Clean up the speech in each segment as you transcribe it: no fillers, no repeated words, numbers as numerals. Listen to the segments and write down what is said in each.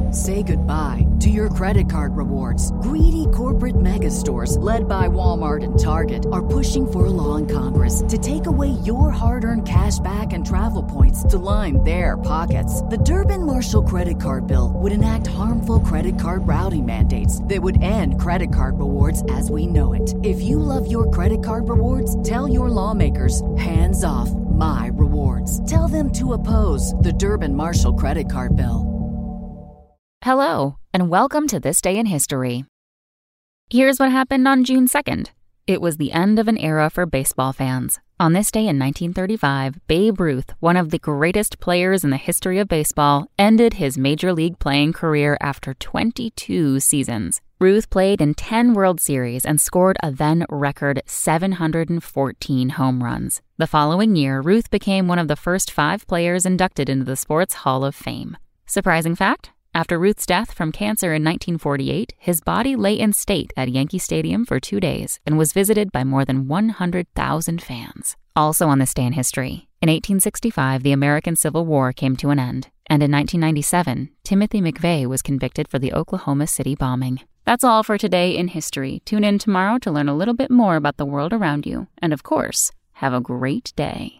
Say goodbye to your credit card rewards. Greedy corporate mega stores, led by Walmart and Target, are pushing for a law in Congress to take away your hard-earned cash back and travel points to line their pockets. The Durbin-Marshall credit card bill would enact harmful credit card routing mandates that would end credit card rewards as we know it. If you love your credit card rewards, tell your lawmakers, hands off my rewards. Tell them to oppose the Durbin-Marshall credit card bill. Hello, and welcome to This Day in History. Here's what happened on June 2nd. It was the end of an era for baseball fans. On this day in 1935, Babe Ruth, one of the greatest players in the history of baseball, ended his major league playing career after 22 seasons. Ruth played in 10 World Series and scored a then-record 714 home runs. The following year, Ruth became one of the first 5 players inducted into the Sports Hall of Fame. Surprising fact? After Ruth's death from cancer in 1948, his body lay in state at Yankee Stadium for 2 days and was visited by more than 100,000 fans. Also on this day in history, in 1865, the American Civil War came to an end, and in 1997, Timothy McVeigh was convicted for the Oklahoma City bombing. That's all for today in history. Tune in tomorrow to learn a little bit more about the world around you, and of course, have a great day.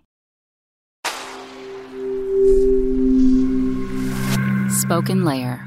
Spoken Layer.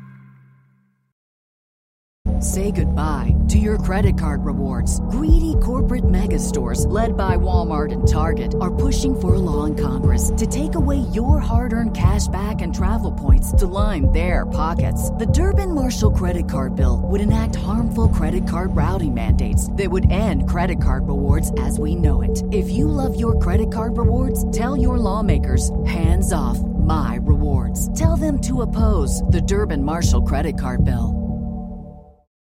Say goodbye to your credit card rewards. Greedy corporate mega stores, led by Walmart and Target, are pushing for a law in Congress to take away your hard-earned cash back and travel points to line their pockets. The Durbin-Marshall credit card bill would enact harmful credit card routing mandates that would end credit card rewards as we know it. If you love your credit card rewards, tell your lawmakers, hands off my rewards. Tell them to oppose the Durbin-Marshall credit card bill.